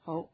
好。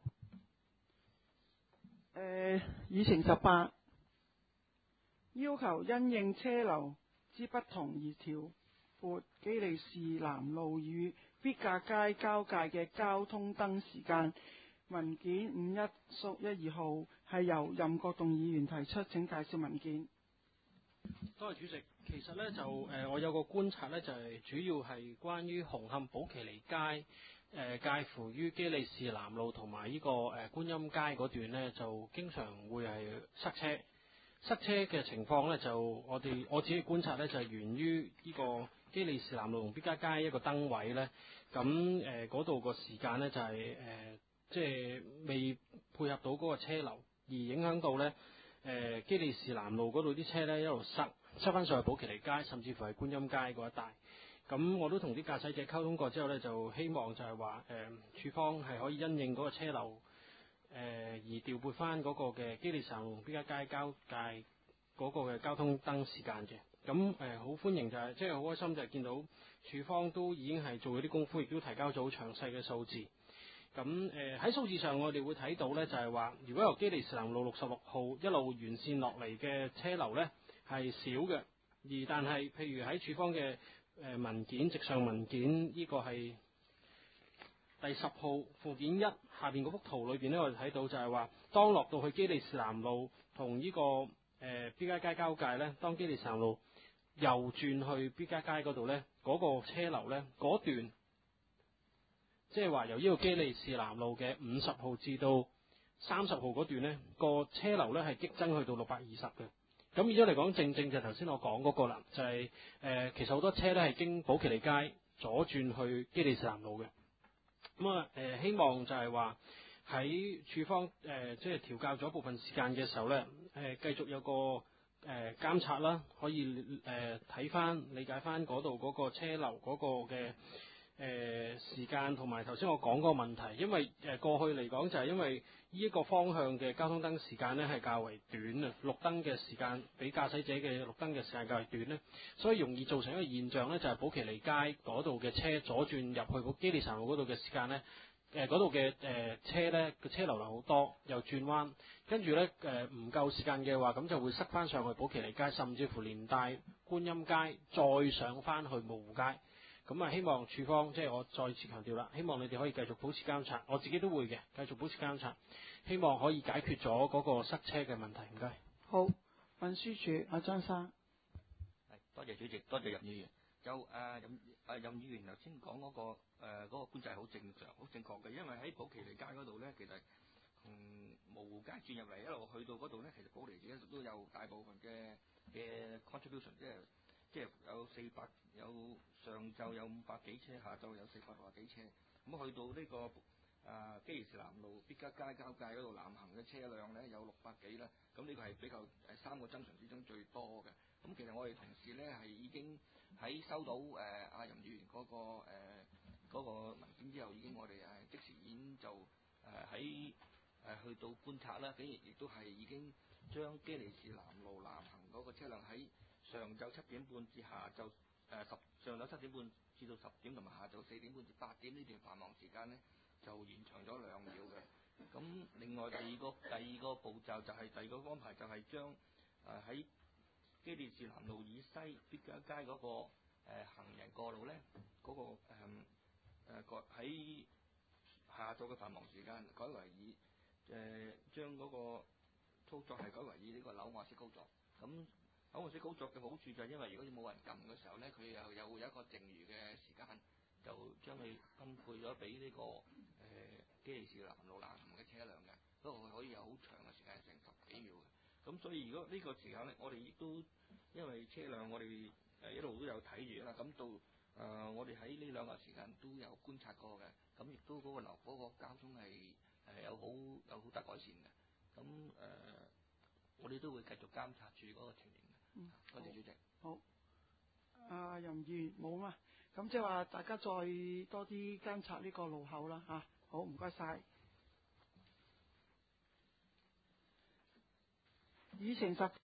議程18，要求因應車流之不同而調撥基利士南路與必架街交界嘅交通燈時間。文件51-12號係由任國棟議員提出，請介紹文件。 多謝主席。其實呢，我有個觀察呢，就係主要係關於紅磡寶其利街介乎於基利士南路同埋呢個觀音街嗰段呢，就經常會係塞車。塞車嘅情況呢，就我自己觀察呢，就係源於呢個基利士南路同必架街一個燈位呢。咁嗰度個時間呢，就係即係未配合到嗰個車流，而影響到呢基利士南路嗰度啲車呢一路塞翻上去寶其利街，甚至乎係觀音街嗰一帶。咁我都同啲駕駛者溝通過之後呢，就希望就係話處方係可以因應嗰個車流而調撥翻嗰個嘅基利士南路同必架街交界嗰個嘅交通燈時間嘅。咁好歡迎就係即係好開心就係見到處方都已經係做咗啲功夫，亦都提交咗好詳細嘅數字。咁喺數字上我哋會睇到呢，就係話如果由基利士南路66號一路沿線落嚟嘅車流呢係少嘅，但係譬如喺處方嘅文件直上文件呢個係第10號附件1下邊嗰幅圖裏邊呢，我哋睇到就係話當落到去基利士南路同呢個必架街交界呢，當基利士南路右轉去必架街嗰度呢，嗰個車流呢嗰段，即係話由呢個基利士南路嘅50號至到30號嗰段呢，個車流呢係激增去到620嘅。咁變咗嚟講，正就頭先我講嗰個啦，就係其實好多車呢係經寶其利街左轉去基利士南路嘅。咁希望就係話喺處方即係調校咗部分時間嘅時候呢，繼續有個監察啦，可以睇翻理解翻嗰度嗰個車流嗰個嘅時間，同埋頭先我講嗰個問題，因為過去嚟講就係因為呢一個方向嘅交通燈時間呢係較為短啊，綠燈嘅時間比駕駛者嘅綠燈嘅時間較為短呢，所以容易造成一個現象呢，就係寶其利街嗰度嘅車左轉入去基利士南路嗰度嘅時間呢，嗰度嘅車呢個車流量好多，又轉彎，跟住呢唔夠時間嘅話，咁就會塞翻上去寶其利街，甚至乎連帶觀音街再上翻去蕪湖街。咁希望處方即係我再次強調啦，希望你哋可以繼續保持監察，我自己都會嘅，繼續保持監察，希望可以解決咗嗰個塞車嘅問題。唔該。 好，運輸署阿張生。 多謝主席，多謝任議員。就任議員頭先講嗰個觀察係好正常、好正確嘅，因為喺寶其利街嗰度咧，其實從蕪湖街轉入嚟一路去到嗰度咧，其實寶其利街都有大部分嘅 contribution， 即係有上晝有500幾車，下晝有460幾車。咁去到呢個基利士南路必架街交界嗰度南行嘅車輛咧有600幾啦。咁呢個係比較3個增長之中最多嘅。咁其實我哋同事咧係已經喺收到阿任議員嗰個文件之後，已經我哋即時已經就喺去到觀察啦，亦都係已經將基利士南路南行嗰個車輛喺上晝7點半至下晝上晝7點半至到10點，同埋下晝4點半至8點呢段繁忙時間呢，就延長咗2秒嘅。咁另外第二個步驟就係第二個安排就係將喺基利士南路以西必架街嗰個行人過路呢，嗰個喺下晝嘅繁忙時間改為以將嗰個操作係改為以呢個扭馬式操作。咁扭馬式操作嘅好處就係因為如果你冇人撳嘅時候呢，佢又會有一個剩餘嘅時間，就將佢分配咗俾呢個基利士南路南行嘅車輛嘅，不過佢可以有好長嘅時間，成10幾秒嘅。咁所以如果呢個時間呢，我哋亦都因為車輛我哋一路都有睇住啦，咁到我哋喺呢2個時間都有觀察過嘅，咁亦都嗰個交通係有好大改善嘅。咁我哋都會繼續監察住嗰個情形嘅。多謝主席。 好。任議員冇嘛？咁即係話大家再多啲監察呢個路口啦嚇。好，唔該晒。議程10